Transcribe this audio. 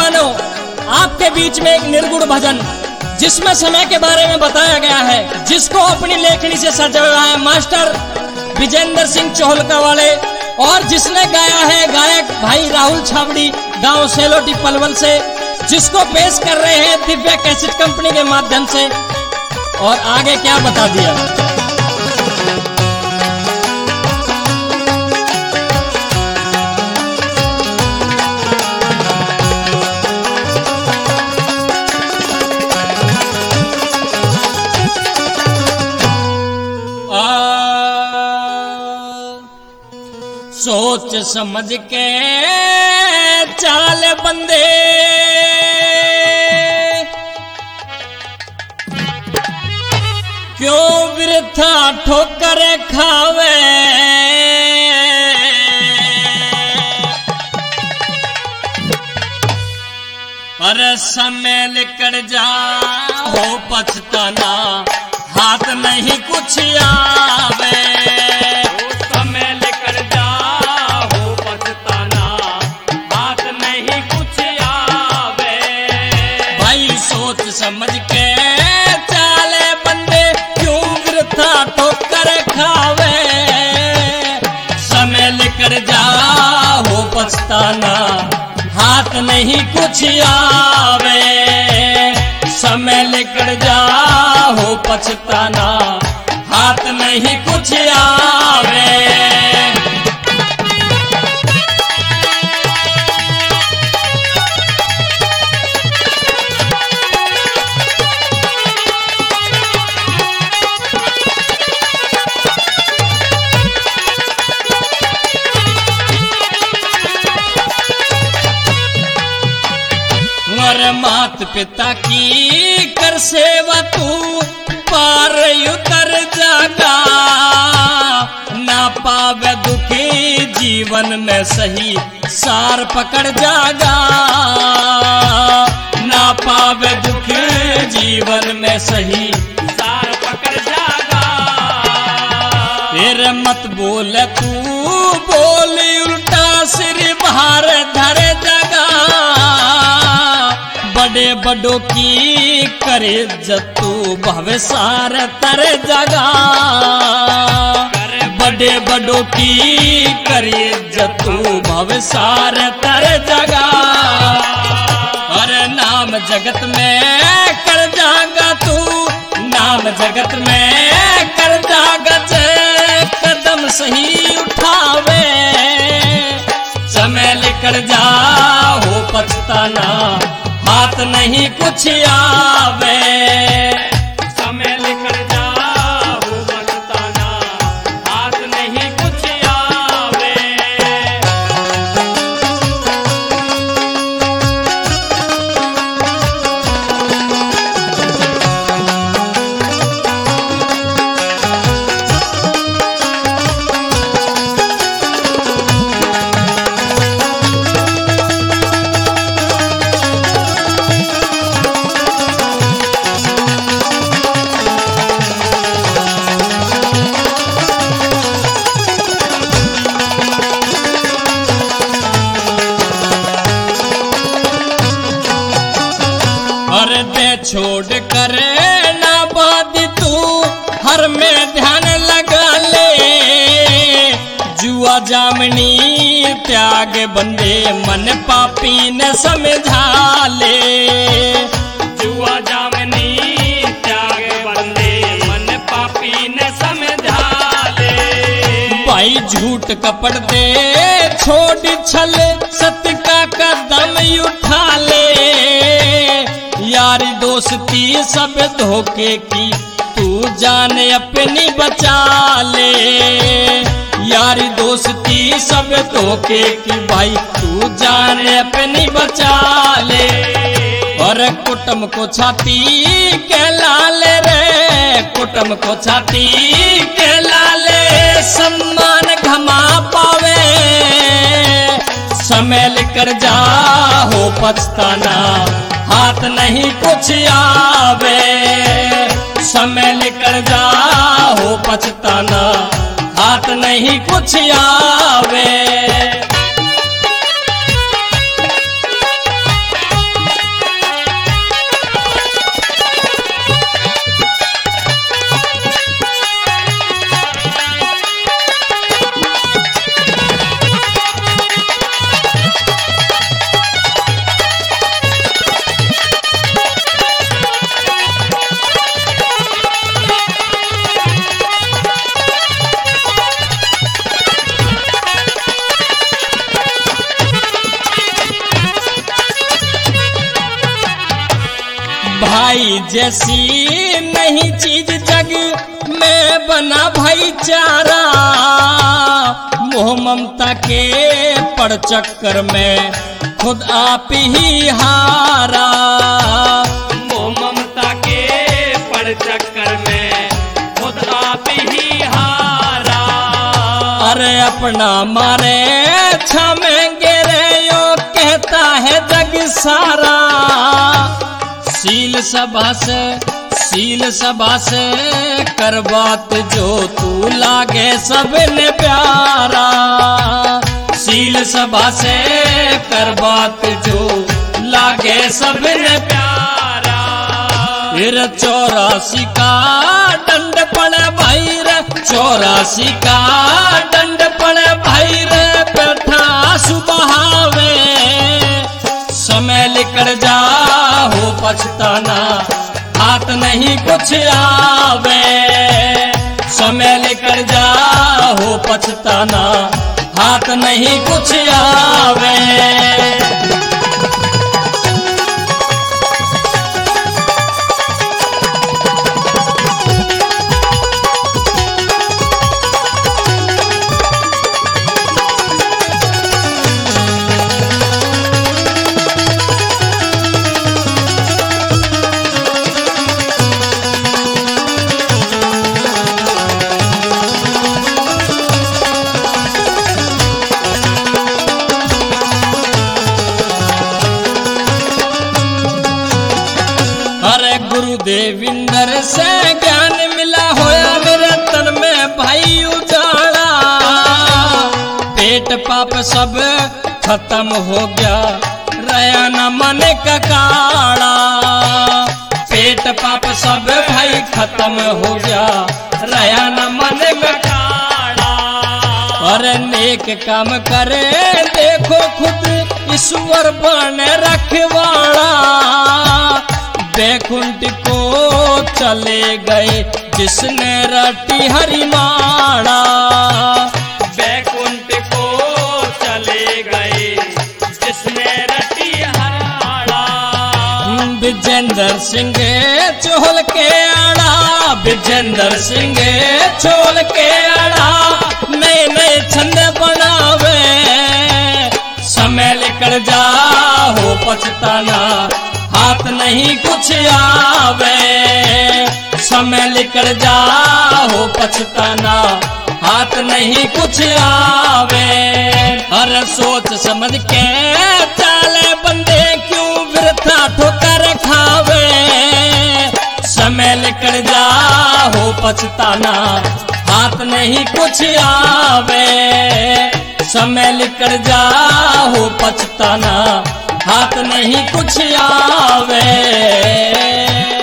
नौजवानों, आपके बीच में एक निर्गुण भजन जिसमें समय के बारे में बताया गया है, जिसको अपनी लेखनी से सजाया है मास्टर विजेंद्र सिंह चोहलका वाले, और जिसने गाया है गायक भाई राहुल छाबड़ी गांव सेलोटी पलवल से, जिसको पेश कर रहे हैं दिव्या कैसेट कंपनी के माध्यम से। और आगे क्या बता दिया। सोच समझ के चाल बंदे, क्यों वृथा ठोकर खावे, पर समय निकल जा हो पछताना, हाथ नहीं कुछ आवे। समझ के चाले बंदे, क्यों वृथा ठोकर खावे, समय लेकर जा हो पछताना, हाथ नहीं कुछ आवे। समय लेकर जा हो पछताना, हाथ नहीं कुछ आवे। मात पिता की कर सेवा तू, पार उतर जागा, ना पावे दुखी जीवन में सही सार पकड़ जागा, ना पावे दुखी जीवन में सही सार पकड़ जागा। फिर मत बोल तू बोल उल्टा, सिर बाहर धर जगा, बड़े बड़ों की करे जतू भवे सार तर जगा, बड़े बड़ों की करे जतू भवे सार तर जगा। अरे नाम जगत में कर जागा तू, नाम जगत में कर जागा, कदम सही उठावे, समय लेकर जा हो पछताना, हाथ नहीं कुछ आवे। समय लेकर जा हो पछताना, हाथ नहीं कुछ आवे। छोड़ कर ना बात तू, हर में ध्यान लगा ले, जुआ जामनी त्याग बंदे, मन पापी न समझा ले। जुआ जामनी त्याग बंदे, मन पापी न समझा ले। भाई झूठ कपट दे छोड़ छल, सत्य का कदम उठा ले, यारी दोस्ती सब धोखे की, तू जान अपनी बचा ले। यारी दोस्ती सब धोखे की, भाई तू जान अपनी बचा ले। और कुटुंब को छाती के लाल रे, कुटुंब को छाती के लाल, सम्मान घमा पावे, समय लेकर जा हो पछताना, हाथ नहीं कुछ आवे। समय लेकर जा हो पछताना, हाथ नहीं कुछ आवे। भाई जैसी नहीं चीज जग में बना भाईचारा, मोह ममता के पड़ चक्कर में खुद आप ही हारा। मोह ममता के पड़ चक्कर में खुद आप ही हारा। अरे अपना मारे छामेंगे रे यो कहता है जग सारा। शील सभा से कर बात जो तू लागे सबने प्यारा। शील सभा से कर बात जो लागे सबने प्यारा। फिर 84 का दंड पड़े भाई रे, 84 का दंड पड़े भाई रे, बैठा सुबहावे समय लेकर जा हो पछताना हाथ नहीं कुछ आवे। समय लेकर जा हो पछताना हाथ नहीं कुछ आवे। अरे गुरुदेविंदर से ज्ञान मिला होया मेरे तन में भाई उजाला। पेट पाप सब खत्म हो गया रया न मन का काड़ा। पेट पाप सब भाई खत्म हो गया रया न मन का काड़ा। अरे नेक काम करे देखो खुद ईश्वर बने रखवाड़ा। बैकुंठ को चले गए जिसने रटी हरि माड़ा। बैकुंठ को चले गए जिसने रटी हरि माड़ा। विजेंद्र सिंह चोल के आड़ा, विजेंद्र सिंह चोल के आड़ा, नए नए छंद बनावे। समय लेकर जा हो पछताना हाथ नहीं कुछ आवे। समय लेकर जा हो पछताना हाथ नहीं कुछ आवे। अरे सोच समझ के चाले बंदे क्यों वृथा ठोकर खावे। समय लेकर जा हो पछताना हाथ नहीं कुछ आवे। समय लेकर जा हो पछताना हाथ नहीं कुछ आवे।